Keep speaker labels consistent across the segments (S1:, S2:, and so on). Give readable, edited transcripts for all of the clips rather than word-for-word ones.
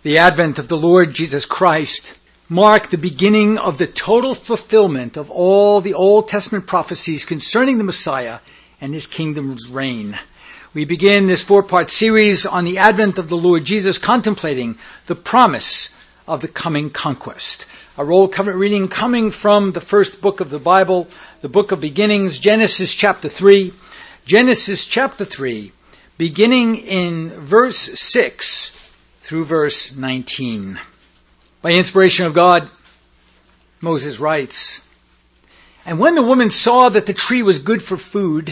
S1: The advent of the Lord Jesus Christ marked the beginning of the total fulfillment of all the Old Testament prophecies concerning the Messiah and his kingdom's reign. We begin this 4-part series on the advent of the Lord Jesus, contemplating the promise of the coming conquest. Our Old Covenant reading coming from the first book of the Bible, the book of beginnings, Genesis chapter 3. Genesis chapter 3, beginning in verse 6 through verse 19. By inspiration of God, Moses writes, "And when the woman saw that the tree was good for food,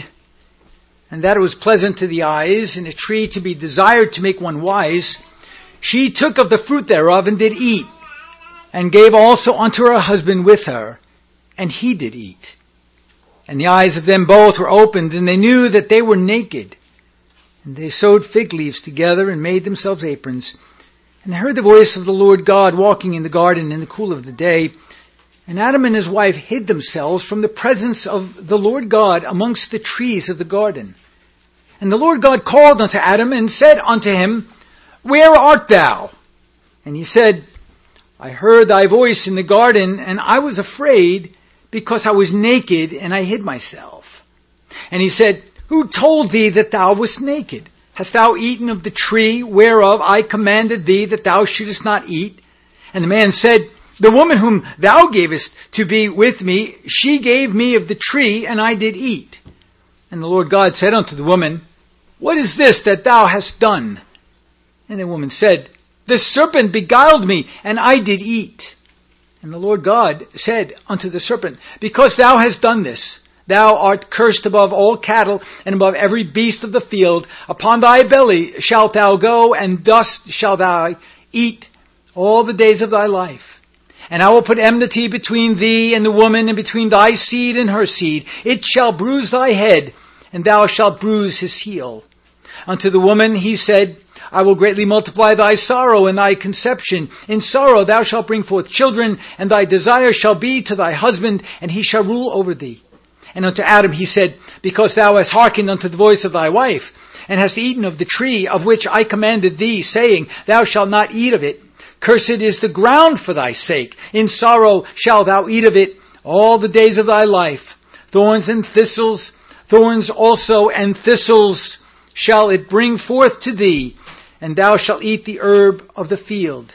S1: and that it was pleasant to the eyes, and a tree to be desired to make one wise, she took of the fruit thereof and did eat, and gave also unto her husband with her, and he did eat. And the eyes of them both were opened, and they knew that they were naked. And they sewed fig leaves together and made themselves aprons. And they heard the voice of the Lord God walking in the garden in the cool of the day. And Adam and his wife hid themselves from the presence of the Lord God amongst the trees of the garden. And the Lord God called unto Adam and said unto him, Where art thou? And he said, I heard thy voice in the garden, and I was afraid, because I was naked, and I hid myself. And he said, Who told thee that thou wast naked? Hast thou eaten of the tree whereof I commanded thee that thou shouldest not eat? And the man said, The woman whom thou gavest to be with me, she gave me of the tree, and I did eat. And the Lord God said unto the woman, What is this that thou hast done? And the woman said, The serpent beguiled me, and I did eat. And the Lord God said unto the serpent, Because thou hast done this, thou art cursed above all cattle, and above every beast of the field. Upon thy belly shalt thou go, and dust shalt thou eat all the days of thy life. And I will put enmity between thee and the woman, and between thy seed and her seed. It shall bruise thy head, and thou shalt bruise his heel. Unto the woman he said, I will greatly multiply thy sorrow and thy conception. In sorrow thou shalt bring forth children, and thy desire shall be to thy husband, and he shall rule over thee. And unto Adam he said, Because thou hast hearkened unto the voice of thy wife, and hast eaten of the tree of which I commanded thee, saying, Thou shalt not eat of it. Cursed is the ground for thy sake. In sorrow shalt thou eat of it all the days of thy life. Thorns and thistles, thorns also and thistles shall it bring forth to thee, and thou shalt eat the herb of the field.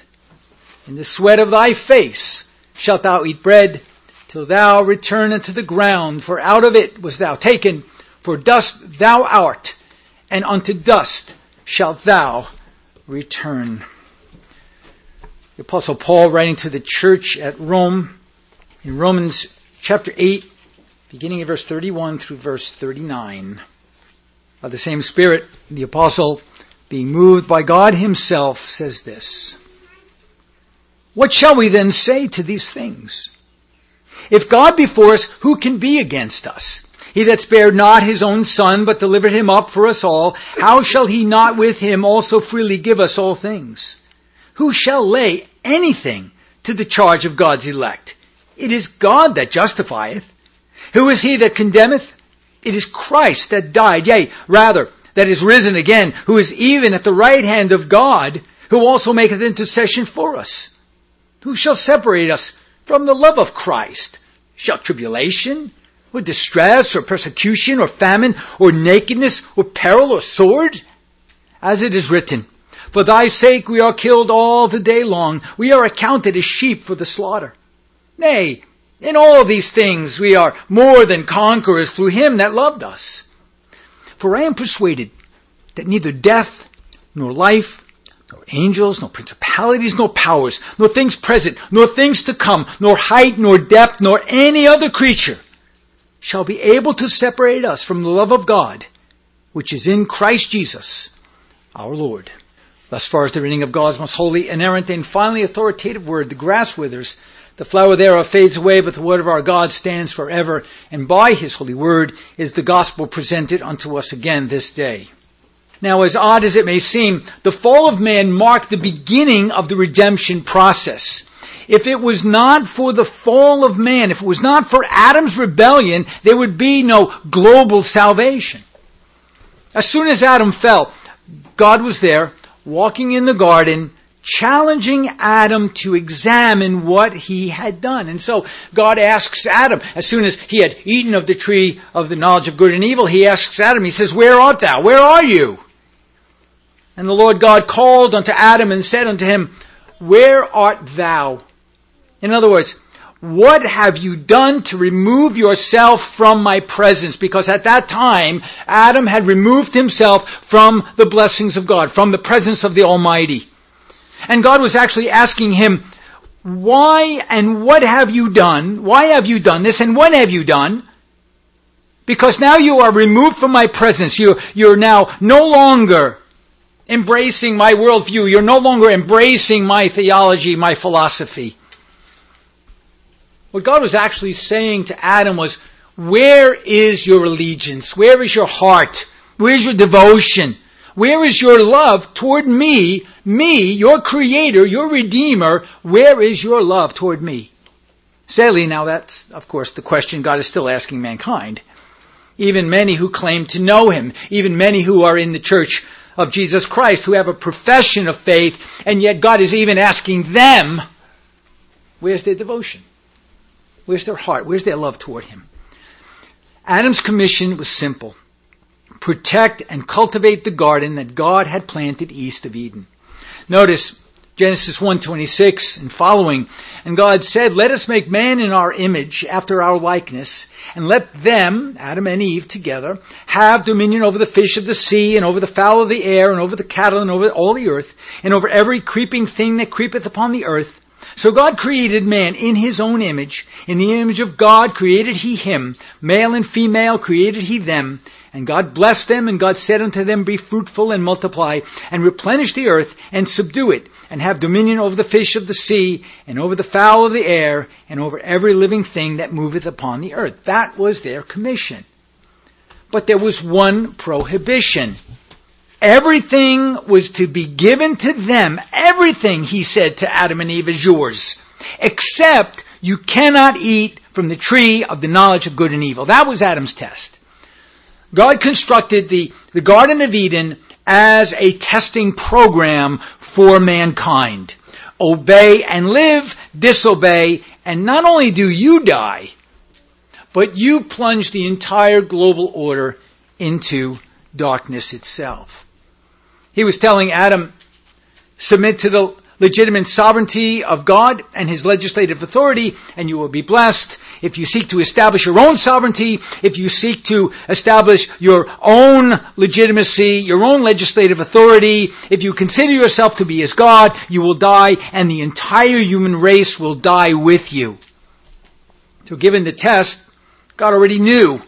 S1: In the sweat of thy face shalt thou eat bread, till thou return unto the ground, for out of it was thou taken, for dust thou art, and unto dust shalt thou return. The Apostle Paul, writing to the church at Rome, in Romans chapter 8, beginning in verse 31 through verse 39. By the same Spirit, the Apostle, being moved by God himself, says this, What shall we then say to these things? If God be for us, who can be against us? He that spared not his own Son, but delivered him up for us all, how shall he not with him also freely give us all things? Who shall lay anything to the charge of God's elect? It is God that justifieth. Who is he that condemneth? It is Christ that died, yea, rather, that is risen again, who is even at the right hand of God, who also maketh intercession for us. Who shall separate us from the love of Christ? Shall tribulation, or distress, or persecution, or famine, or nakedness, or peril, or sword? As it is written, For thy sake we are killed all the day long. We are accounted as sheep for the slaughter. Nay, in all these things we are more than conquerors through him that loved us. For I am persuaded that neither death, nor life, nor angels, nor principalities, nor powers, nor things present, nor things to come, nor height, nor depth, nor any other creature shall be able to separate us from the love of God, which is in Christ Jesus, our Lord. Thus far as the reading of God's most holy, inerrant, and finally authoritative word. The grass withers, the flower thereof fades away, but the word of our God stands forever. And by his holy word is the gospel presented unto us again this day. Now, as odd as it may seem, the fall of man marked the beginning of the redemption process. If it was not for the fall of man, if it was not for Adam's rebellion, there would be no global salvation. As soon as Adam fell, God was there, walking in the garden, challenging Adam to examine what he had done. And so God asks Adam, as soon as he had eaten of the tree of the knowledge of good and evil, he asks Adam, he says, "Where art thou? Where are you?" And the Lord God called unto Adam and said unto him, "Where art thou?" In other words, what have you done to remove yourself from my presence? Because at that time, Adam had removed himself from the blessings of God, from the presence of the Almighty. And God was actually asking him, why and what have you done? Why have you done this and when have you done? Because now you are removed from my presence. You're now no longer embracing my worldview. You're no longer embracing my theology, my philosophy. What God was actually saying to Adam was, where is your allegiance? Where is your heart? Where is your devotion? Where is your love toward me, your Creator, your Redeemer? Where is your love toward me? Sadly, now that's, of course, the question God is still asking mankind. Even many who claim to know Him, even many who are in the Church of Jesus Christ, who have a profession of faith, and yet God is even asking them, where's their devotion? Where's their heart? Where's their love toward Him? Adam's commission was simple. Protect and cultivate the garden that God had planted east of Eden. Notice Genesis 1:26 and following. And God said, "Let us make man in our image, after our likeness, and let them," Adam and Eve together, "have dominion over the fish of the sea, and over the fowl of the air, and over the cattle, and over all the earth, and over every creeping thing that creepeth upon the earth." So God created man in His own image. In the image of God created He him. Male and female created He them. And God blessed them, and God said unto them, "Be fruitful and multiply, and replenish the earth, and subdue it, and have dominion over the fish of the sea, and over the fowl of the air, and over every living thing that moveth upon the earth." That was their commission. But there was one prohibition. Everything was to be given to them. Everything, He said to Adam and Eve, is yours. Except you cannot eat from the tree of the knowledge of good and evil. That was Adam's test. God constructed the Garden of Eden as a testing program for mankind. Obey and live, disobey, and not only do you die, but you plunge the entire global order into darkness itself. He was telling Adam, submit to the legitimate sovereignty of God and His legislative authority, and you will be blessed. If you seek to establish your own sovereignty, if you seek to establish your own legitimacy, your own legislative authority, if you consider yourself to be as God, you will die, and the entire human race will die with you. So given the test, God already knew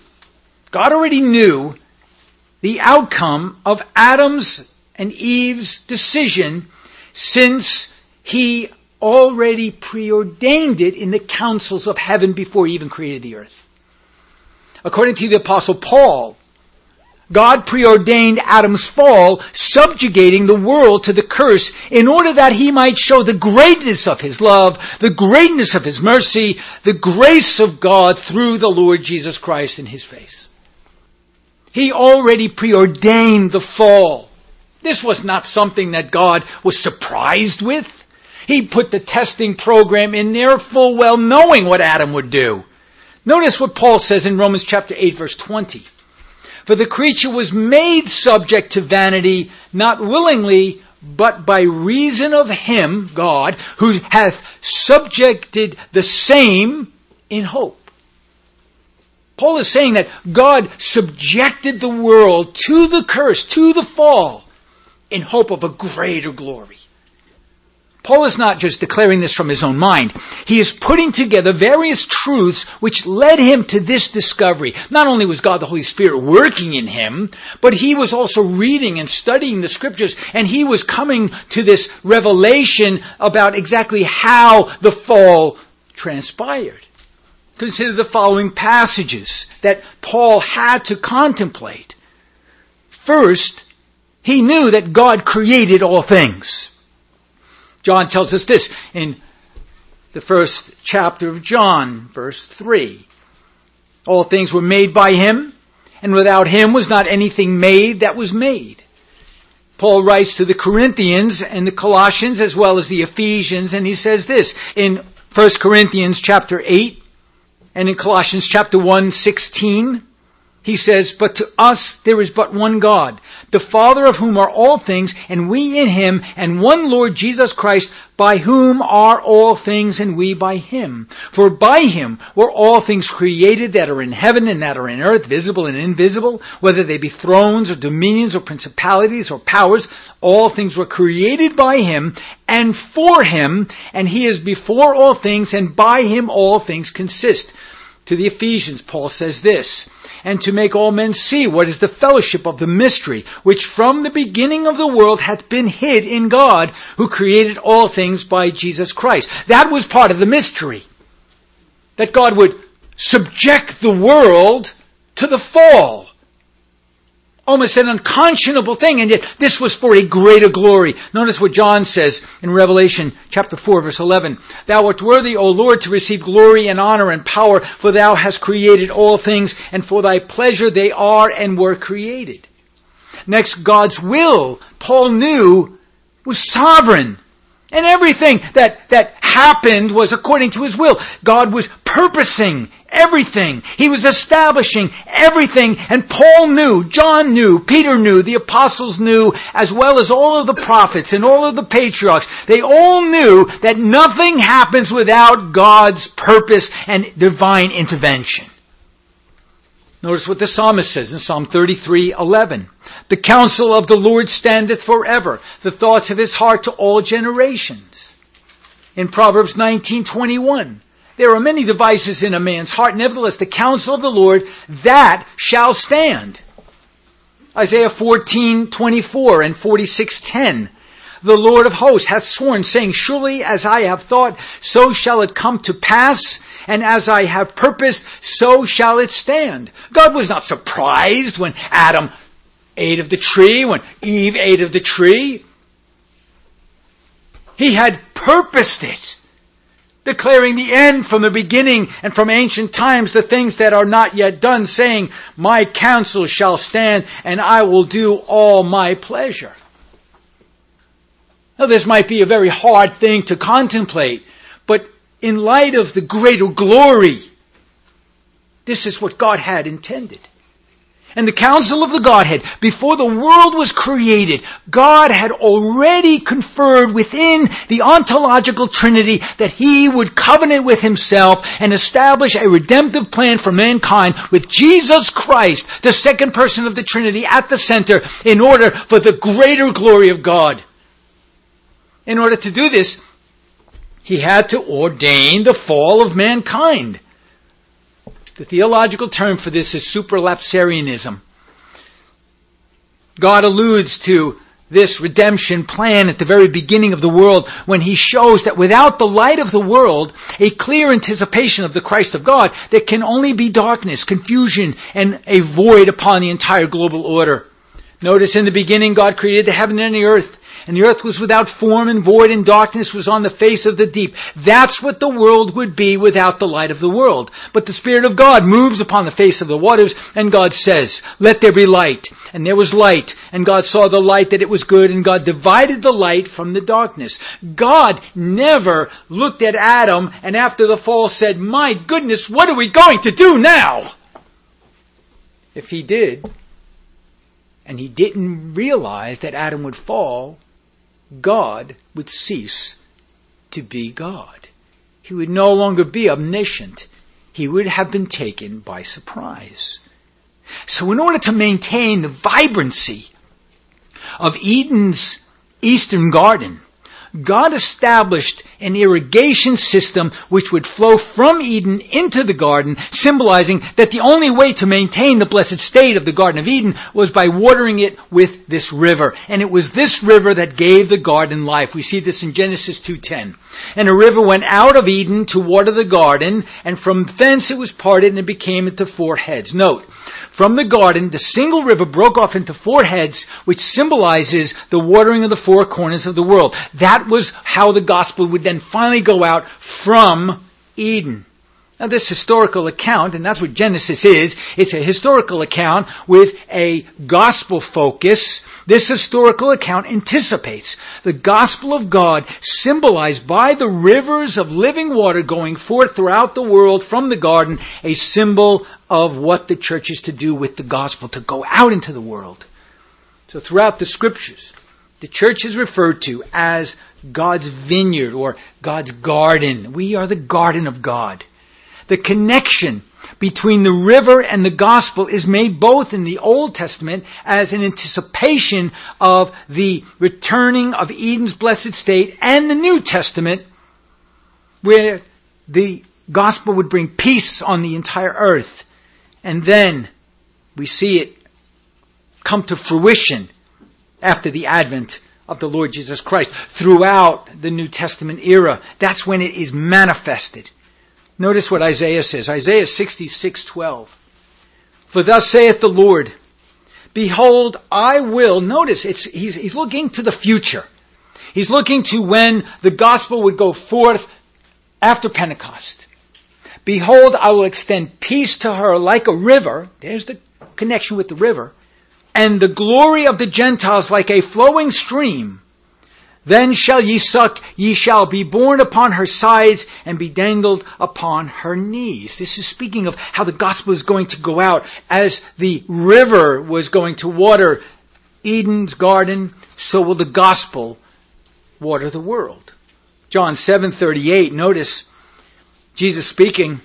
S1: the outcome of Adam's and Eve's decision, since He already preordained it in the councils of heaven before He even created the earth. According to the Apostle Paul, God preordained Adam's fall, subjugating the world to the curse in order that He might show the greatness of His love, the greatness of His mercy, the grace of God through the Lord Jesus Christ in His face. He already preordained the fall. This was not something that God was surprised with. He put the testing program in there full well knowing what Adam would do. Notice what Paul says in Romans chapter 8, verse 20. "For the creature was made subject to vanity, not willingly, but by reason of Him," God, "who hath subjected the same in hope." Paul is saying that God subjected the world to the curse, to the fall, in hope of a greater glory. Paul is not just declaring this from his own mind. He is putting together various truths which led him to this discovery. Not only was God the Holy Spirit working in him, but he was also reading and studying the Scriptures, and he was coming to this revelation about exactly how the fall transpired. Consider the following passages that Paul had to contemplate. First, he knew that God created all things. John tells us this in the first chapter of John, verse 3. "All things were made by Him, and without Him was not anything made that was made." Paul writes to the Corinthians and the Colossians as well as the Ephesians, and he says this in 1 Corinthians chapter 8 and in Colossians chapter 1:16. He says, "But to us there is but one God, the Father of whom are all things, and we in him, and one Lord Jesus Christ, by whom are all things, and we by him. For by him were all things created that are in heaven and that are in earth, visible and invisible, whether they be thrones or dominions or principalities or powers. All things were created by him and for him, and he is before all things, and by him all things consist." To the Ephesians, Paul says this, "And to make all men see what is the fellowship of the mystery, which from the beginning of the world hath been hid in God, who created all things by Jesus Christ." That was part of the mystery. That God would subject the world to the fall. Almost an unconscionable thing, and yet this was for a greater glory. Notice what John says in Revelation chapter 4, verse 11. "Thou art worthy, O Lord, to receive glory and honor and power, for thou hast created all things, and for thy pleasure they are and were created." Next, God's will, Paul knew, was sovereign. And everything that happened was according to his will. God was purposing everything. He was establishing everything. And Paul knew, John knew, Peter knew, the apostles knew, as well as all of the prophets and all of the patriarchs. They all knew that nothing happens without God's purpose and divine intervention. Notice what the psalmist says in Psalm 33:11. "The counsel of the Lord standeth forever, the thoughts of his heart to all generations." In Proverbs 19:21, "There are many devices in a man's heart, nevertheless the counsel of the Lord, that shall stand." Isaiah 14:24 and 46:10. "The Lord of hosts hath sworn, saying, Surely as I have thought, so shall it come to pass, and as I have purposed, so shall it stand." God was not surprised when Adam ate of the tree, when Eve ate of the tree. He had purposed it, declaring the end from the beginning and from ancient times, the things that are not yet done, saying, "My counsel shall stand, and I will do all my pleasure." Now, this might be a very hard thing to contemplate, but in light of the greater glory, this is what God had intended. And the counsel of the Godhead, before the world was created, God had already conferred within the ontological Trinity that he would covenant with himself and establish a redemptive plan for mankind with Jesus Christ, the second person of the Trinity, at the center in order for the greater glory of God. In order to do this, he had to ordain the fall of mankind. The theological term for this is supralapsarianism. God alludes to this redemption plan at the very beginning of the world when he shows that without the light of the world, a clear anticipation of the Christ of God, there can only be darkness, confusion, and a void upon the entire global order. Notice in the beginning God created the heaven and the earth. And the earth was without form and void, and darkness was on the face of the deep. That's what the world would be without the light of the world. But the Spirit of God moves upon the face of the waters, and God says, "Let there be light." And there was light. And God saw the light that it was good, and God divided the light from the darkness. God never looked at Adam and after the fall said, "My goodness, what are we going to do now?" If he did, and he didn't realize that Adam would fall, God would cease to be God. He would no longer be omniscient. He would have been taken by surprise. So in order to maintain the vibrancy of Eden's eastern garden, God established an irrigation system which would flow from Eden into the garden, symbolizing that the only way to maintain the blessed state of the Garden of Eden was by watering it with this river. And it was this river that gave the garden life. We see this in Genesis 2:10. "And a river went out of Eden to water the garden, and from thence it was parted, and it became into 4 heads. Note, from the garden, the single river broke off into 4 heads, which symbolizes the watering of the 4 corners of the world. That was how the gospel would then finally go out from Eden. Now this historical account, and that's what Genesis is, it's a historical account with a gospel focus. This historical account anticipates the gospel of God symbolized by the rivers of living water going forth throughout the world from the garden, a symbol of what the church is to do with the gospel, to go out into the world. So throughout the scriptures, the church is referred to as God's vineyard or God's garden. We are the garden of God. The connection between the river and the gospel is made both in the Old Testament as an anticipation of the returning of Eden's blessed state, and the New Testament where the gospel would bring peace on the entire earth. And then we see it come to fruition after the advent of the Lord Jesus Christ throughout the New Testament era. That's when it is manifested. Notice what Isaiah says. Isaiah 66:12. For thus saith the Lord, behold, I will. Notice, he's looking to the future. He's looking to when the gospel would go forth after Pentecost. Behold, I will extend peace to her like a river. There's the connection with the river. And the glory of the Gentiles like a flowing stream. Then shall ye suck, ye shall be borne upon her sides and be dangled upon her knees. This is speaking of how the gospel is going to go out as the river was going to water Eden's garden, so will the gospel water the world. John 7:38, notice Jesus speaking,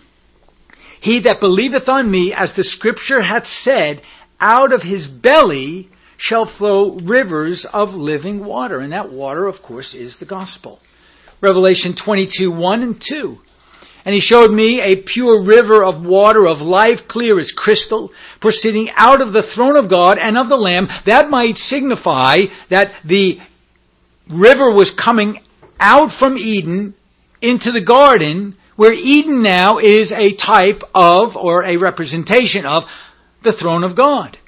S1: he that believeth on me, as the scripture hath said, out of his belly shall flow rivers of living water. And that water, of course, is the gospel. Revelation 22:1 and 2. And he showed me a pure river of water of life, clear as crystal, proceeding out of the throne of God and of the Lamb. That might signify that the river was coming out from Eden into the garden, where Eden now is a type of, or a representation of, the throne of God.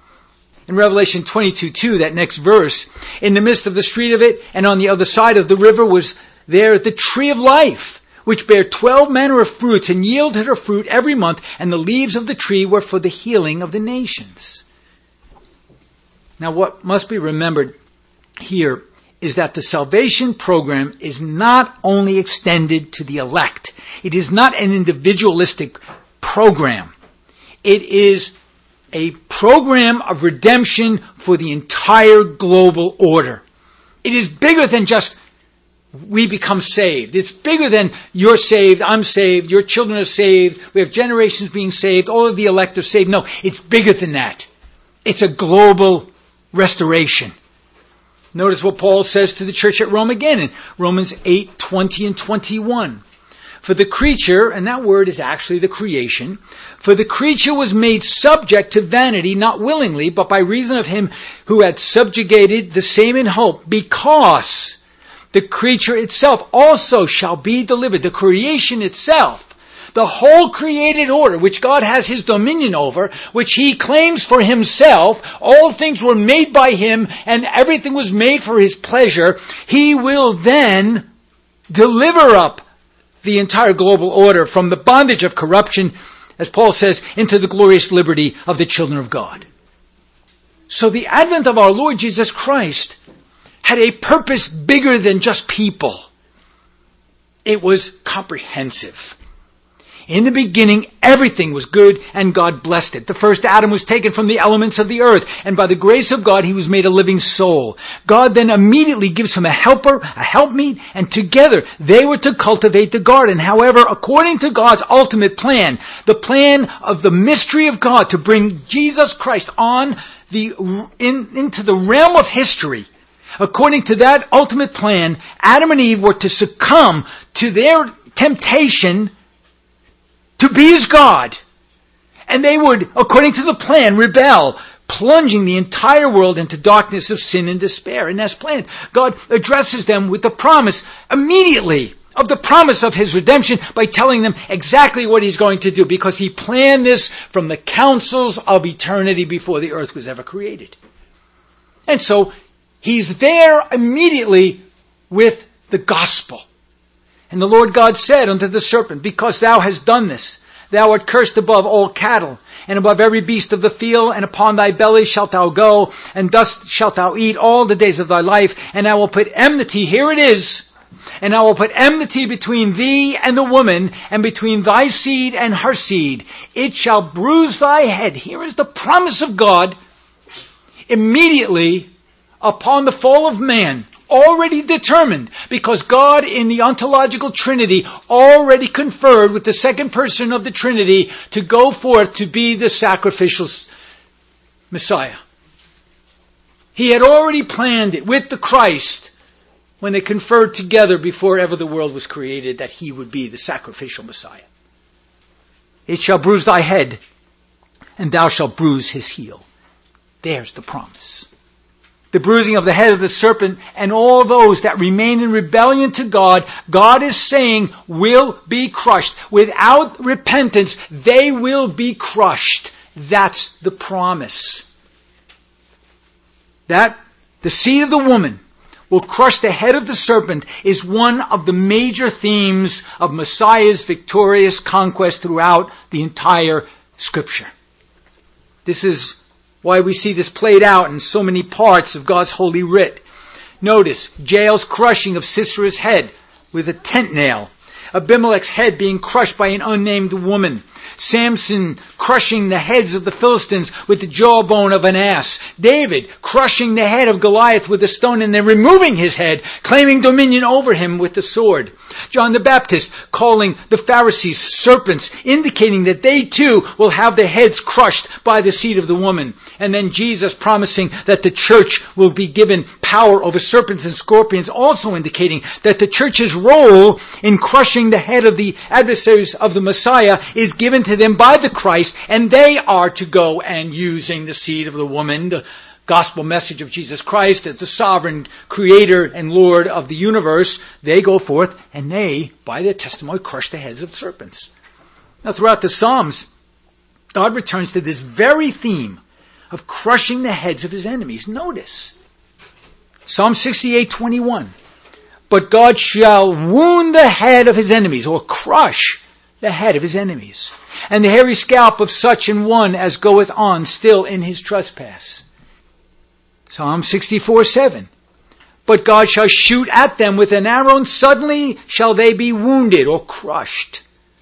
S1: In Revelation 22:2, that next verse, in the midst of the street of it, and on the other side of the river was there the tree of life, which bare 12 manner of fruits, and yielded her fruit every month, and the leaves of the tree were for the healing of the nations. Now what must be remembered here is that the salvation program is not only extended to the elect. It is not an individualistic program. It is a program of redemption for the entire global order. It is bigger than just we become saved. It's bigger than you're saved, I'm saved, your children are saved, we have generations being saved, all of the elect are saved. No, it's bigger than that. It's a global restoration. Notice what Paul says to the church at Rome again in Romans 8:20 and 21. For the creature, and that word is actually the creation, for the creature was made subject to vanity, not willingly, but by reason of him who had subjugated the same in hope, because the creature itself also shall be delivered. The creation itself, the whole created order, which God has his dominion over, which he claims for himself, all things were made by him, and everything was made for his pleasure, he will then deliver up the entire global order from the bondage of corruption, as Paul says, into the glorious liberty of the children of God. So the advent of our Lord Jesus Christ had a purpose bigger than just people. It was comprehensive. In the beginning, everything was good, and God blessed it. The first Adam was taken from the elements of the earth, and by the grace of God, he was made a living soul. God then immediately gives him a helper, a helpmeet, and together they were to cultivate the garden. However, according to God's ultimate plan, the plan of the mystery of God to bring Jesus Christ into the realm of history, according to that ultimate plan, Adam and Eve were to succumb to their temptation to be as God. And they would, according to the plan, rebel, plunging the entire world into darkness of sin and despair. And as planned, God addresses them with the promise immediately of the promise of his redemption by telling them exactly what he's going to do, because he planned this from the councils of eternity before the earth was ever created. And so he's there immediately with the gospel. And the Lord God said unto the serpent, because thou hast done this, thou art cursed above all cattle, and above every beast of the field, and upon thy belly shalt thou go, and dust shalt thou eat all the days of thy life, and I will put enmity, here it is, and I will put enmity between thee and the woman, and between thy seed and her seed. It shall bruise thy head. Here is the promise of God immediately upon the fall of man, already determined, because God in the ontological Trinity already conferred with the second person of the Trinity to go forth to be the sacrificial Messiah. He had already planned it with the Christ when they conferred together before ever the world was created that he would be the sacrificial Messiah. It shall bruise thy head, and thou shalt bruise his heel. There's the promise. The bruising of the head of the serpent and all those that remain in rebellion to God, God is saying will be crushed. Without repentance, they will be crushed. That's the promise. That the seed of the woman will crush the head of the serpent is one of the major themes of Messiah's victorious conquest throughout the entire Scripture. This is why we see this played out in so many parts of God's holy writ. Notice Jael's crushing of Sisera's head with a tent nail. Abimelech's head being crushed by an unnamed woman. Samson crushing the heads of the Philistines with the jawbone of an ass. David crushing the head of Goliath with a stone and then removing his head, claiming dominion over him with the sword. John the Baptist calling the Pharisees serpents, indicating that they too will have their heads crushed by the seed of the woman. And then Jesus promising that the church will be given power over serpents and scorpions, also indicating that the church's role in crushing the head of the adversaries of the Messiah is given to them by the Christ, and they are to go and using the seed of the woman, the gospel message of Jesus Christ as the sovereign creator and Lord of the universe, they go forth and they, by their testimony, crush the heads of serpents. Now throughout the Psalms, God returns to this very theme of crushing the heads of his enemies. Notice, Psalm 68:21. But God shall wound the head of his enemies, or crush the head of his enemies, and the hairy scalp of such an one as goeth on still in his trespass. Psalm 64:7. But God shall shoot at them with an arrow, and suddenly shall they be wounded or crushed.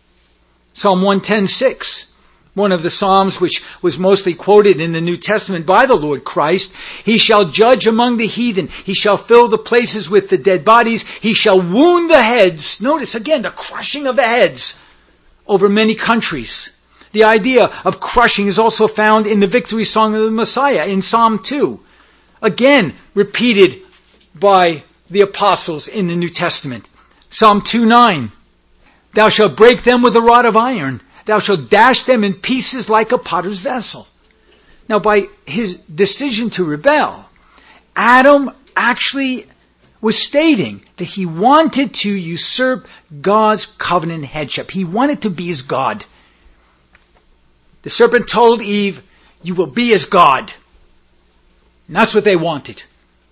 S1: Psalm 110:6. One of the Psalms which was mostly quoted in the New Testament by the Lord Christ. He shall judge among the heathen. He shall fill the places with the dead bodies. He shall wound the heads. Notice again the crushing of the heads over many countries. The idea of crushing is also found in the victory song of the Messiah in Psalm 2. Again, repeated by the apostles in the New Testament. Psalm 2:9. Thou shalt break them with a rod of iron. Thou shalt dash them in pieces like a potter's vessel. Now, by his decision to rebel, Adam actually was stating that he wanted to usurp God's covenant headship. He wanted to be as God. The serpent told Eve, you will be as God. And that's what they wanted.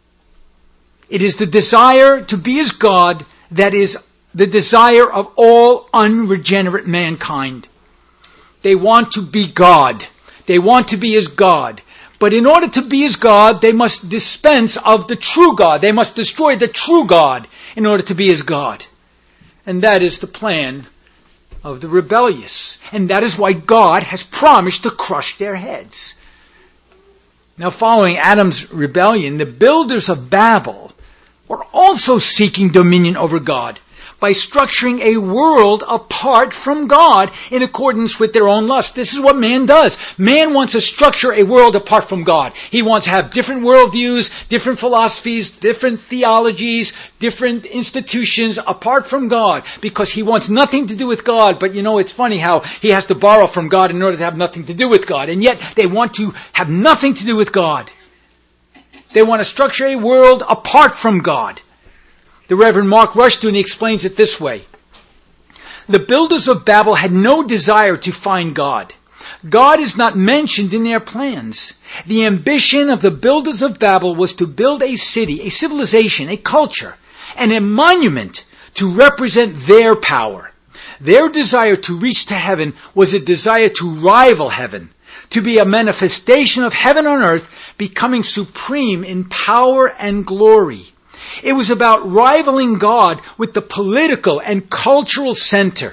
S1: It is the desire to be as God that is the desire of all unregenerate mankind. They want to be God. They want to be as God. But in order to be as God, they must dispense of the true God. They must destroy the true God in order to be as God. And that is the plan of the rebellious. And that is why God has promised to crush their heads. Now, following Adam's rebellion, the builders of Babel were also seeking dominion over God by structuring a world apart from God in accordance with their own lust. This is what man does. Man wants to structure a world apart from God. He wants to have different worldviews, different philosophies, different theologies, different institutions apart from God because he wants nothing to do with God. But it's funny how he has to borrow from God in order to have nothing to do with God. And yet they want to have nothing to do with God. They want to structure a world apart from God. The Reverend Mark Rushdoony explains it this way. The builders of Babel had no desire to find God. God is not mentioned in their plans. The ambition of the builders of Babel was to build a city, a civilization, a culture, and a monument to represent their power. Their desire to reach to heaven was a desire to rival heaven, to be a manifestation of heaven on earth, becoming supreme in power and glory. It was about rivaling God with the political and cultural center.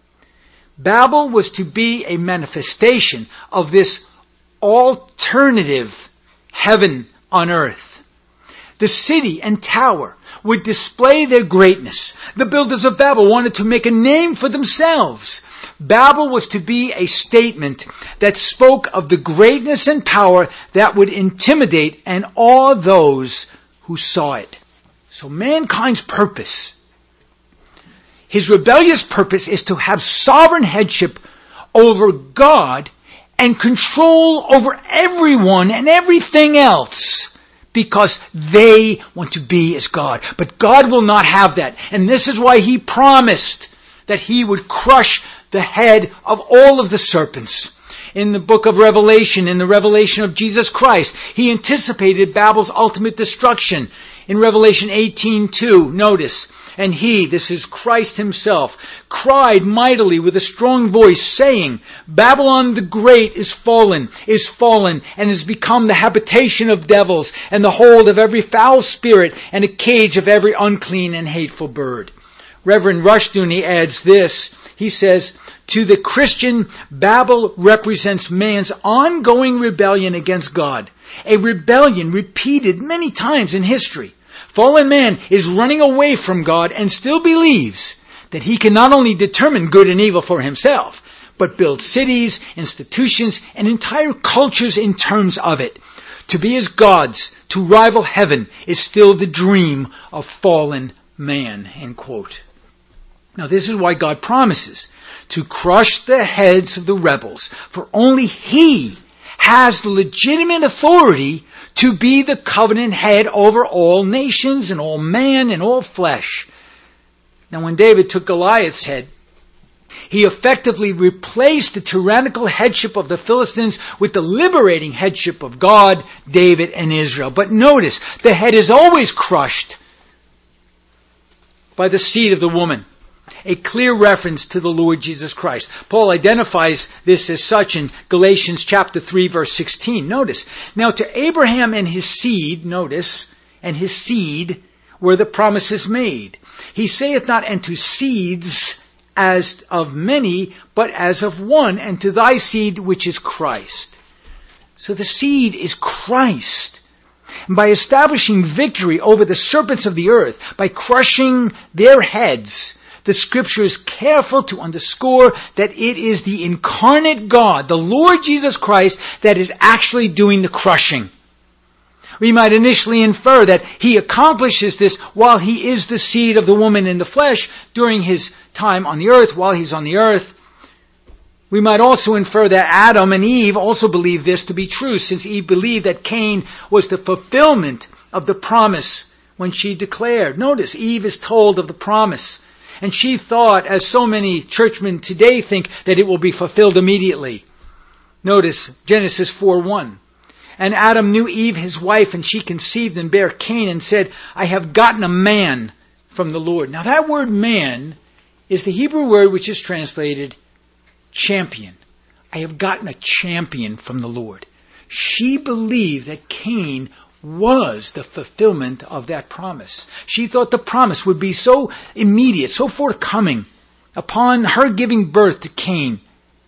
S1: Babel was to be a manifestation of this alternative heaven on earth. The city and tower would display their greatness. The builders of Babel wanted to make a name for themselves. Babel was to be a statement that spoke of the greatness and power that would intimidate and awe those who saw it. So mankind's purpose, his rebellious purpose, is to have sovereign headship over God and control over everyone and everything else, because they want to be as God. But God will not have that. And this is why he promised that he would crush the head of all of the serpents. In the book of Revelation, in the revelation of Jesus Christ, he anticipated Babel's ultimate destruction. In Revelation 18:2, notice, and he, this is Christ himself, cried mightily with a strong voice, saying, Babylon the Great is fallen, and has become the habitation of devils, and the hold of every foul spirit, and a cage of every unclean and hateful bird. Reverend Rushdoony adds this. He says, to the Christian, Babel represents man's ongoing rebellion against God. A rebellion repeated many times in history. Fallen man is running away from God and still believes that he can not only determine good and evil for himself, but build cities, institutions, and entire cultures in terms of it. To be as gods, to rival heaven, is still the dream of fallen man. End quote. Now this is why God promises to crush the heads of the rebels, for only he has the legitimate authority to be the covenant head over all nations and all man and all flesh. Now when David took Goliath's head, he effectively replaced the tyrannical headship of the Philistines with the liberating headship of God, David, and Israel. But notice, the head is always crushed by the seed of the woman. A clear reference to the Lord Jesus Christ. Paul identifies this as such in Galatians chapter 3, verse 16. Notice, now to Abraham and his seed, notice, and his seed were the promises made. He saith not unto seeds as of many, but as of one, and to thy seed which is Christ. So the seed is Christ. And by establishing victory over the serpents of the earth, by crushing their heads, the Scripture is careful to underscore that it is the incarnate God, the Lord Jesus Christ, that is actually doing the crushing. We might initially infer that he accomplishes this while he is the seed of the woman in the flesh during his time on the earth, while he's on the earth. We might also infer that Adam and Eve also believed this to be true, since Eve believed that Cain was the fulfillment of the promise when she declared. Notice, Eve is told of the promise. And she thought, as so many churchmen today think, that it will be fulfilled immediately. Notice Genesis 4:1. And Adam knew Eve his wife, and she conceived and bare Cain, and said, I have gotten a man from the Lord. Now that word man is the Hebrew word which is translated champion. I have gotten a champion from the Lord. She believed that Cain was the fulfillment of that promise. She thought the promise would be so immediate, so forthcoming upon her giving birth to Cain,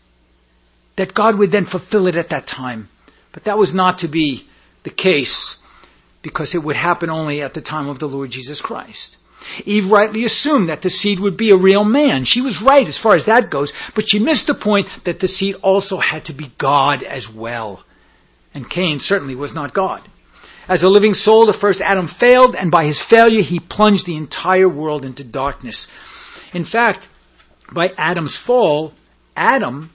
S1: that God would then fulfill it at that time. But that was not to be the case, because it would happen only at the time of the Lord Jesus Christ. Eve rightly assumed that the seed would be a real man. She was right as far as that goes, but she missed the point that the seed also had to be God as well. And Cain certainly was not God. As a living soul, the first Adam failed, and by his failure, he plunged the entire world into darkness. In fact, by Adam's fall, Adam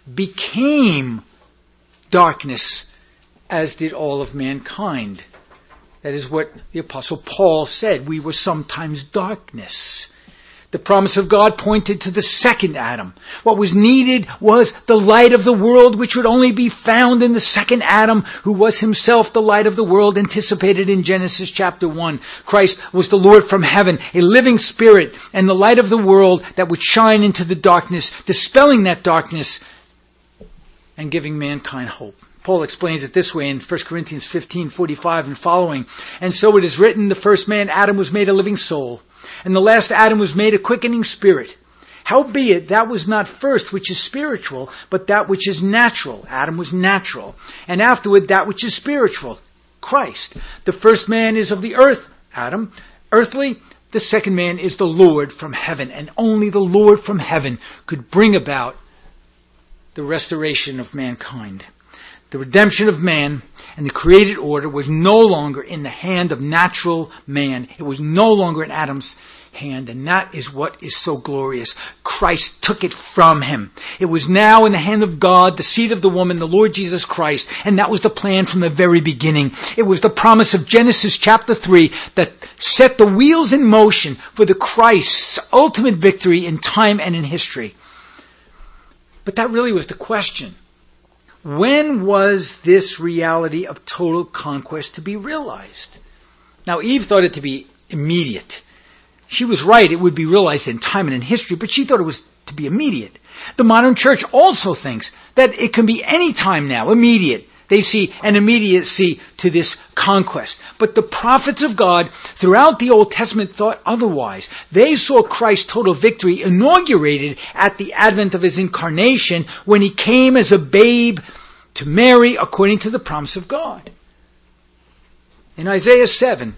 S1: became darkness, as did all of mankind. That is what the Apostle Paul said. We were sometimes darkness. The promise of God pointed to the second Adam. What was needed was the light of the world, which would only be found in the second Adam, who was himself the light of the world, anticipated in Genesis chapter 1. Christ was the Lord from heaven, a living spirit, and the light of the world that would shine into the darkness, dispelling that darkness and giving mankind hope. Paul explains it this way in 1 Corinthians 15:45 and following. And so it is written, the first man, Adam, was made a living soul, and the last Adam was made a quickening spirit. Howbeit, that was not first which is spiritual, but that which is natural. Adam was natural. And afterward, that which is spiritual, Christ. The first man is of the earth, Adam, earthly. The second man is the Lord from heaven. And only the Lord from heaven could bring about the restoration of mankind. The redemption of man and the created order was no longer in the hand of natural man. It was no longer in Adam's hand, and that is what is so glorious. Christ took it from him. It was now in the hand of God, the seed of the woman, the Lord Jesus Christ, and that was the plan from the very beginning. It was the promise of Genesis chapter 3 that set the wheels in motion for the Christ's ultimate victory in time and in history. But that really was the question. When was this reality of total conquest to be realized? Now, Eve thought it to be immediate. She was right, it would be realized in time and in history, but she thought it was to be immediate. The modern church also thinks that it can be any time now, immediate. They see an immediacy to this conquest. But the prophets of God throughout the Old Testament thought otherwise. They saw Christ's total victory inaugurated at the advent of his incarnation when he came as a babe to Mary according to the promise of God. In Isaiah 7,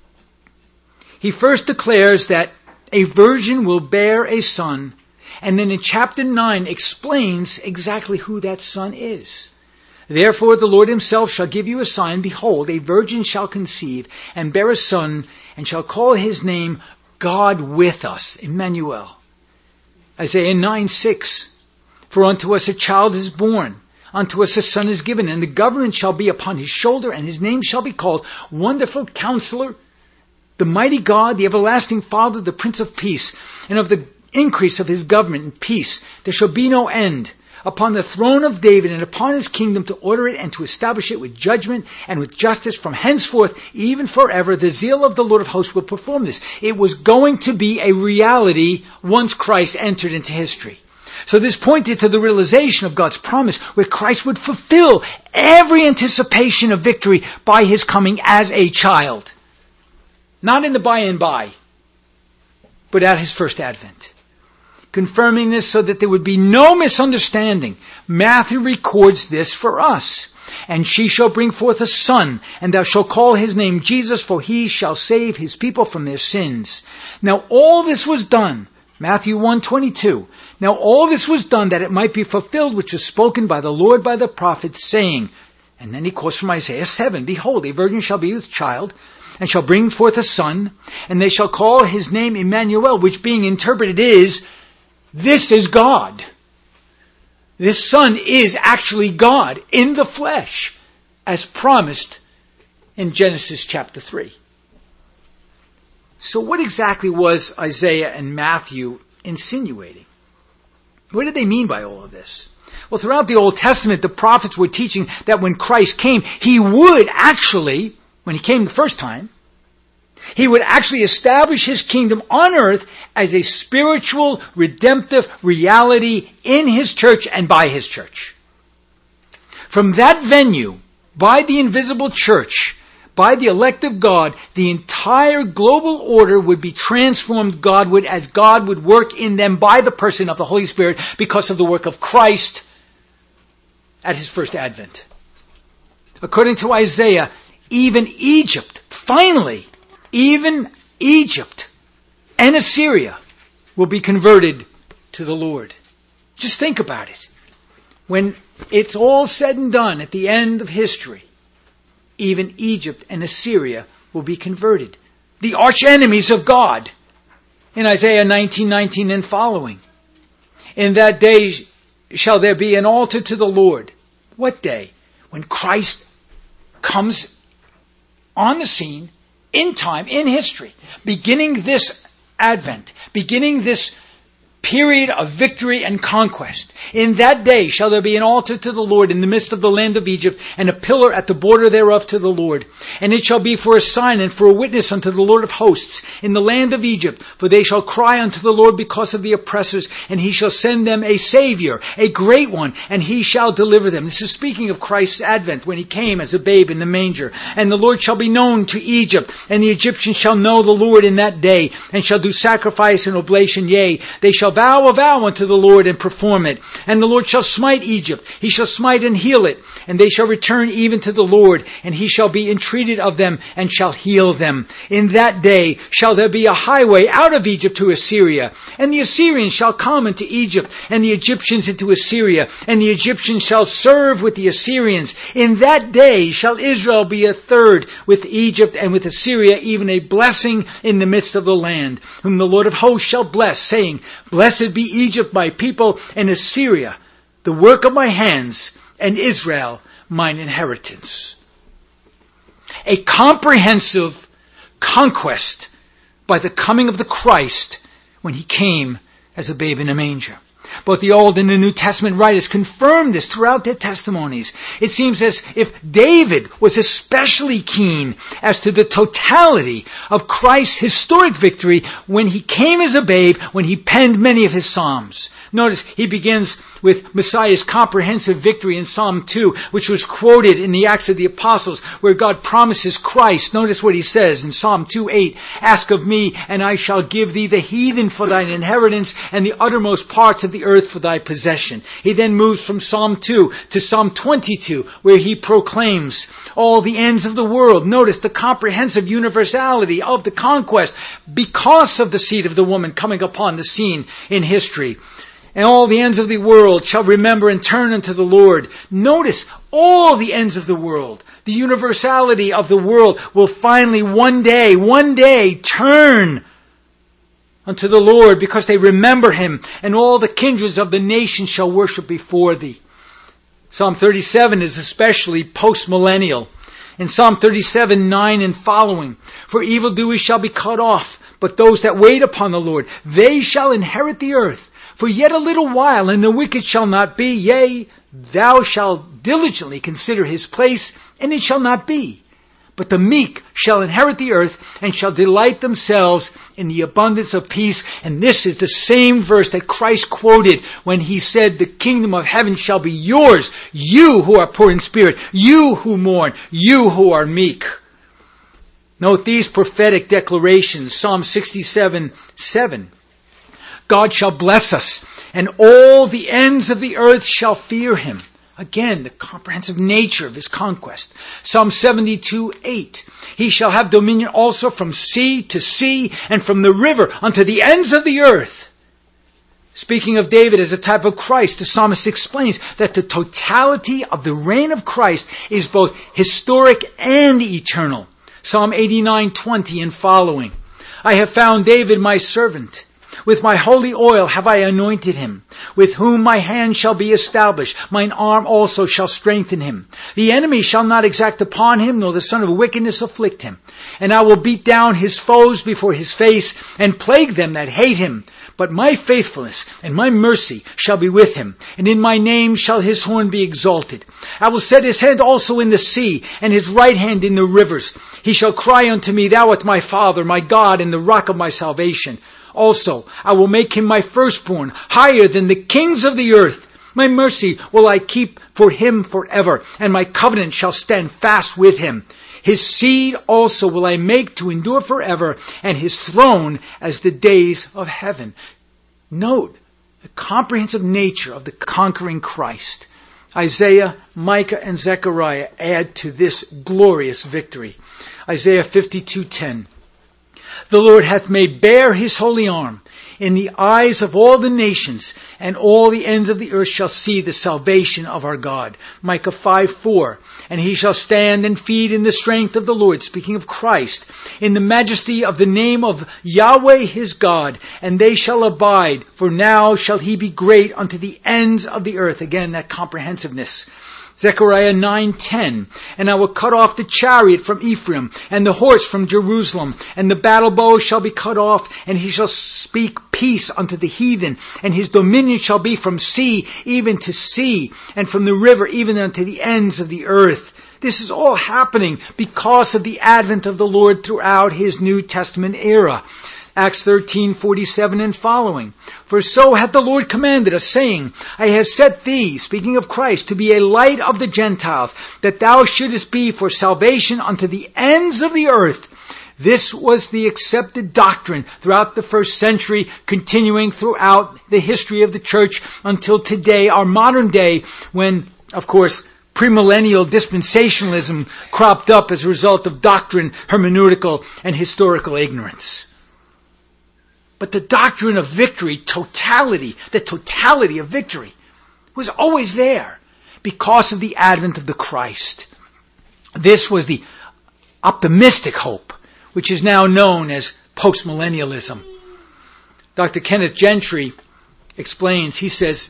S1: he first declares that a virgin will bear a son, and then in chapter 9 explains exactly who that son is. Therefore the Lord himself shall give you a sign. Behold, a virgin shall conceive and bear a son, and shall call his name God with us, Emmanuel. Isaiah 9:6. For unto us a child is born, unto us a son is given, and the government shall be upon his shoulder, and his name shall be called Wonderful Counselor, the Mighty God, the Everlasting Father, the Prince of Peace. And of the increase of his government and peace there shall be no end, upon the throne of David and upon his kingdom, to order it and to establish it with judgment and with justice from henceforth, even forever. The zeal of the Lord of hosts will perform this. It was going to be a reality once Christ entered into history. So this pointed to the realization of God's promise, where Christ would fulfill every anticipation of victory by his coming as a child. Not in the by and by, but at his first advent. Confirming this so that there would be no misunderstanding, Matthew records this for us. And she shall bring forth a son, and thou shalt call his name Jesus, for he shall save his people from their sins. Now all this was done, Matthew 1:22. Now all this was done that it might be fulfilled which was spoken by the Lord by the prophet, saying, and then he quotes from Isaiah 7, Behold, a virgin shall be with child, and shall bring forth a son, and they shall call his name Emmanuel, which being interpreted is, this is God. This son is actually God in the flesh, as promised in Genesis chapter 3. So what exactly was Isaiah and Matthew insinuating? What did they mean by all of this? Well, throughout the Old Testament, the prophets were teaching that when Christ came, he would actually, when he came the first time, he would actually establish his kingdom on earth as a spiritual, redemptive reality in his church and by his church. From that venue, by the invisible church, by the elect of God, the entire global order would be transformed Godward as God would work in them by the person of the Holy Spirit because of the work of Christ at his first advent. According to Isaiah, even Egypt, finally, even Egypt and Assyria will be converted to the Lord. Just think about it. When it's all said and done at the end of history, even Egypt and Assyria will be converted. The arch enemies of God in Isaiah 19:19 and following. In that day shall there be an altar to the Lord. What day? When Christ comes on the scene in time, in history, beginning this Advent, beginning this period of victory and conquest. In that day shall there be an altar to the Lord in the midst of the land of Egypt, and a pillar at the border thereof to the Lord. And it shall be for a sign and for a witness unto the Lord of hosts in the land of Egypt. For they shall cry unto the Lord because of the oppressors, and he shall send them a Savior, a great one, and he shall deliver them. This is speaking of Christ's advent, when he came as a babe in the manger. And the Lord shall be known to Egypt, and the Egyptians shall know the Lord in that day, and shall do sacrifice and oblation. Yea, they shall vow a vow unto the Lord and perform it. And the Lord shall smite Egypt. He shall smite and heal it. And they shall return even to the Lord. And he shall be entreated of them and shall heal them. In that day shall there be a highway out of Egypt to Assyria. And the Assyrians shall come into Egypt, and the Egyptians into Assyria. And the Egyptians shall serve with the Assyrians. In that day shall Israel be a third with Egypt and with Assyria, even a blessing in the midst of the land, whom the Lord of hosts shall bless, saying, Blessed be Egypt, my people, and Assyria, the work of my hands, and Israel, mine inheritance. A comprehensive conquest by the coming of the Christ when he came as a babe in a manger. Both the Old and the New Testament writers confirm this throughout their testimonies. It seems as if David was especially keen as to the totality of Christ's historic victory when he came as a babe, when he penned many of his Psalms. Notice he begins with Messiah's comprehensive victory in Psalm 2, which was quoted in the Acts of the Apostles, where God promises Christ. Notice what he says in Psalm 2:8, Ask of me, and I shall give thee the heathen for thine inheritance, and the uttermost parts of the earth for thy possession. He then moves from Psalm 2 to Psalm 22, where he proclaims all the ends of the world. Notice the comprehensive universality of the conquest because of the seed of the woman coming upon the scene in history. And all the ends of the world shall remember and turn unto the Lord. Notice, all the ends of the world, the universality of the world will finally one day turn unto the Lord, because they remember him, and all the kindreds of the nations shall worship before thee. Psalm 37 is especially post-millennial. In Psalm 37:9 and following, For evildoers shall be cut off, but those that wait upon the Lord, they shall inherit the earth. For yet a little while, and the wicked shall not be. Yea, thou shalt diligently consider his place, and it shall not be. But the meek shall inherit the earth, and shall delight themselves in the abundance of peace. And this is the same verse that Christ quoted when he said, The kingdom of heaven shall be yours, you who are poor in spirit, you who mourn, you who are meek. Note these prophetic declarations. Psalm 67:7. God shall bless us, and all the ends of the earth shall fear him. Again, the comprehensive nature of his conquest. Psalm 72:8. He shall have dominion also from sea to sea, and from the river unto the ends of the earth. Speaking of David as a type of Christ, the psalmist explains that the totality of the reign of Christ is both historic and eternal. Psalm 89:20 and following. I have found David my servant. With my holy oil have I anointed him, with whom my hand shall be established. Mine arm also shall strengthen him. The enemy shall not exact upon him, nor the son of wickedness afflict him. And I will beat down his foes before his face, and plague them that hate him. But my faithfulness and my mercy shall be with him, and in my name shall his horn be exalted. I will set his hand also in the sea, and his right hand in the rivers. He shall cry unto me, Thou art my Father, my God, and the rock of my salvation. Also, I will make him my firstborn, higher than the kings of the earth. My mercy will I keep for him forever, and my covenant shall stand fast with him. His seed also will I make to endure forever, and his throne as the days of heaven. Note the comprehensive nature of the conquering Christ. Isaiah, Micah, and Zechariah add to this glorious victory. Isaiah 52:10. The Lord hath made bare his holy arm in the eyes of all the nations, and all the ends of the earth shall see the salvation of our God. Micah 5:4. And he shall stand and feed in the strength of the Lord, speaking of Christ, in the majesty of the name of Yahweh his God, and they shall abide, for now shall he be great unto the ends of the earth. Again, that comprehensiveness. Zechariah 9:10, and I will cut off the chariot from Ephraim, and the horse from Jerusalem, and the battle bow shall be cut off, and he shall speak peace unto the heathen, and his dominion shall be from sea even to sea, and from the river even unto the ends of the earth. This is all happening because of the advent of the Lord throughout his New Testament era. Acts 13:47 and following. For so hath the Lord commanded us, saying, I have set thee, speaking of Christ, to be a light of the Gentiles, that thou shouldest be for salvation unto the ends of the earth. This was the accepted doctrine throughout the first century, continuing throughout the history of the church until today, our modern day, when, of course, premillennial dispensationalism cropped up as a result of doctrine, hermeneutical, and historical ignorance. But the doctrine of victory, the totality of victory, was always there because of the advent of the Christ. This was the optimistic hope, which is now known as postmillennialism. Dr. Kenneth Gentry explains, he says,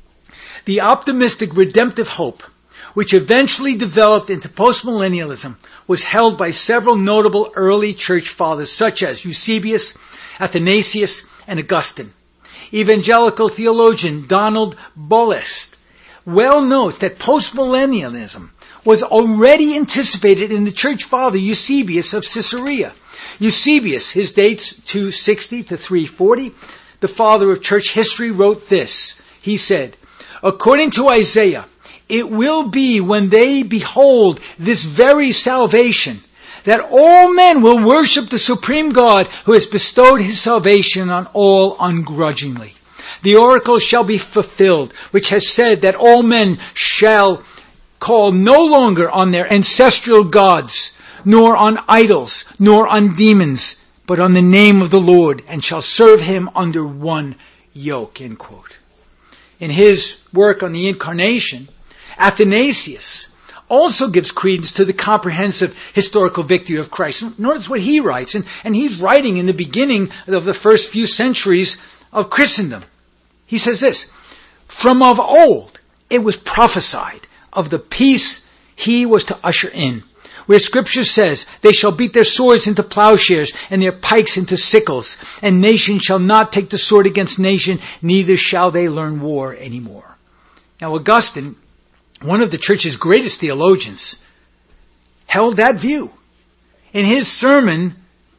S1: the optimistic redemptive hope, which eventually developed into postmillennialism, was held by several notable early church fathers such as Eusebius, Athanasius, and Augustine. Evangelical theologian Donald Bollest well notes that postmillennialism was already anticipated in the church father Eusebius of Caesarea. Eusebius, his dates 260 to 340, the father of church history, wrote this. He said, according to Isaiah, it will be when they behold this very salvation that all men will worship the supreme God who has bestowed his salvation on all ungrudgingly. The oracle shall be fulfilled, which has said that all men shall call no longer on their ancestral gods, nor on idols, nor on demons, but on the name of the Lord, and shall serve him under one yoke. End quote. In his work on the Incarnation, Athanasius also gives credence to the comprehensive historical victory of Christ. Notice what he writes, and he's writing in the beginning of the first few centuries of Christendom. He says this, from of old it was prophesied of the peace he was to usher in, where Scripture says, they shall beat their swords into plowshares and their pikes into sickles, and nation shall not take the sword against nation, neither shall they learn war anymore. Now Augustine, one of the church's greatest theologians, held that view. In his sermon,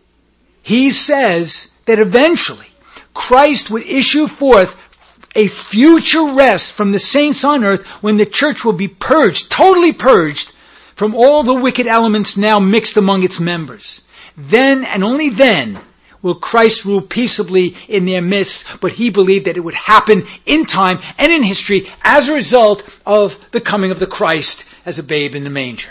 S1: he says that eventually Christ would issue forth a future rest from the saints on earth when the church will be purged, totally purged, from all the wicked elements now mixed among its members. Then and only then will Christ rule peaceably in their midst, but he believed that it would happen in time and in history as a result of the coming of the Christ as a babe in the manger.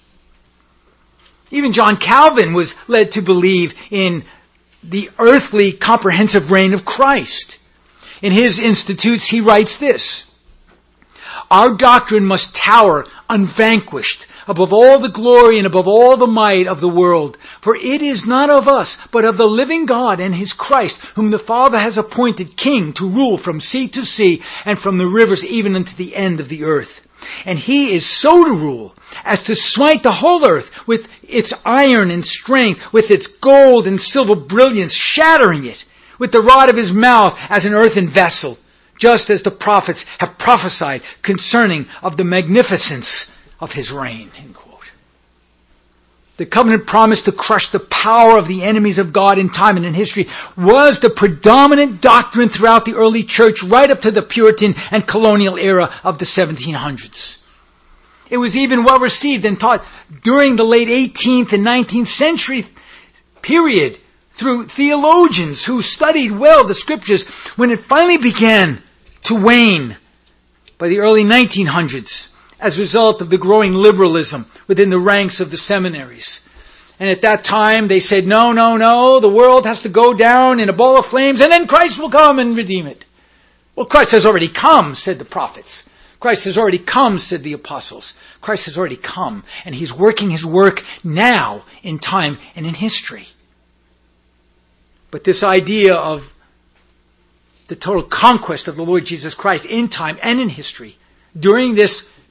S1: Even John Calvin was led to believe in the earthly comprehensive reign of Christ. In his Institutes, he writes this, our doctrine must tower unvanquished above all the glory and above all the might of the world. For it is not of us, but of the living God and his Christ, whom the Father has appointed king to rule from sea to sea and from the rivers even unto the end of the earth. And he is so to rule as to smite the whole earth with its iron and strength, with its gold and silver brilliance, shattering it with the rod of his mouth as an earthen vessel, just as the prophets have prophesied concerning of the magnificence of his reign. End quote. The covenant promise to crush the power of the enemies of God in time and in history was the predominant doctrine throughout the early church right up to the Puritan and colonial era of the 1700s. It was even well received and taught during the late 18th and 19th century period through theologians who studied well the scriptures when it finally began to wane by the early 1900s as a result of the growing liberalism within the ranks of the seminaries. And at that time they said, no, the world has to go down in a ball of flames and then Christ will come and redeem it. Well, Christ has already come, said the prophets. Christ has already come, said the apostles. Christ has already come, and he's working his work now in time and in history. But this idea of the total conquest of the Lord Jesus Christ in time and in history during this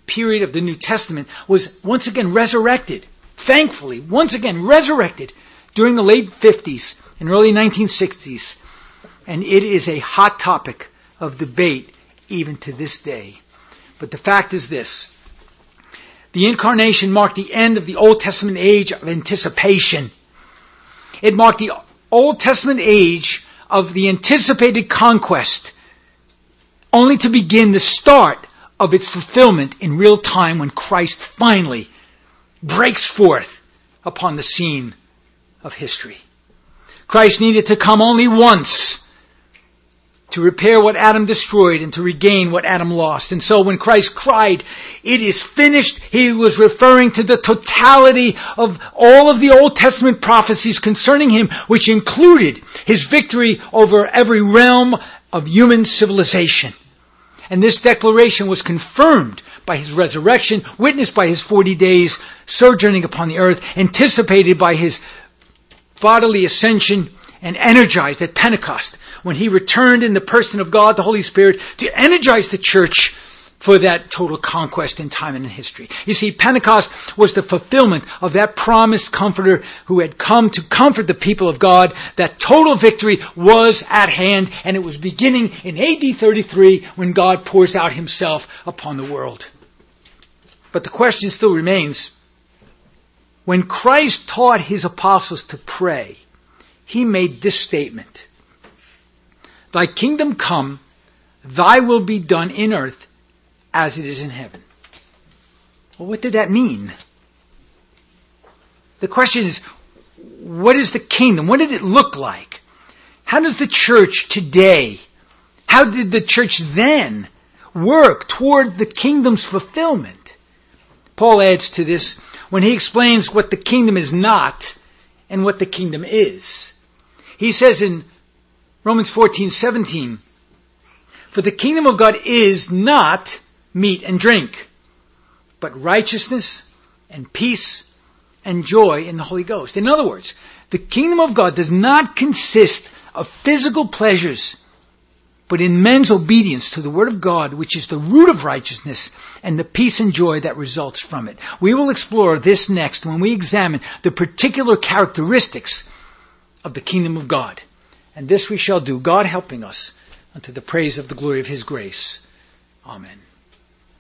S1: period of the New Testament was once again resurrected, thankfully, once again resurrected during the late 50s and early 1960s. And it is a hot topic of debate even to this day. But the fact is this. The incarnation marked the end of the Old Testament age of anticipation. It marked the Old Testament age of the anticipated conquest, only to begin the start of its fulfillment in real time when Christ finally breaks forth upon the scene of history. Christ needed to come only once to repair what Adam destroyed and to regain what Adam lost. And so when Christ cried, "It is finished," he was referring to the totality of all of the Old Testament prophecies concerning him, which included his victory over every realm of human civilization. And this declaration was confirmed by his resurrection, witnessed by his 40 days sojourning upon the earth, anticipated by his bodily ascension, and energized at Pentecost when he returned in the person of God, the Holy Spirit, to energize the church for that total conquest in time and in history. You see, Pentecost was the fulfillment of that promised comforter who had come to comfort the people of God. That total victory was at hand, and it was beginning in AD 33 when God pours out himself upon the world. But the question still remains, when Christ taught his apostles to pray, he made this statement: "Thy kingdom come, thy will be done in earth as it is in heaven." Well, what did that mean? The question is, what is the kingdom? What did it look like? How does the church today, how did the church then work toward the kingdom's fulfillment? Paul adds to this when he explains what the kingdom is not and what the kingdom is. He says in Romans 14:17, "For the kingdom of God is not meat and drink, but righteousness and peace and joy in the Holy Ghost." In other words, the kingdom of God does not consist of physical pleasures, but in men's obedience to the Word of God, which is the root of righteousness, and the peace and joy that results from it. We will explore this next when we examine the particular characteristics of the kingdom of God. And this we shall do, God helping us, unto the praise of the glory of his grace. Amen.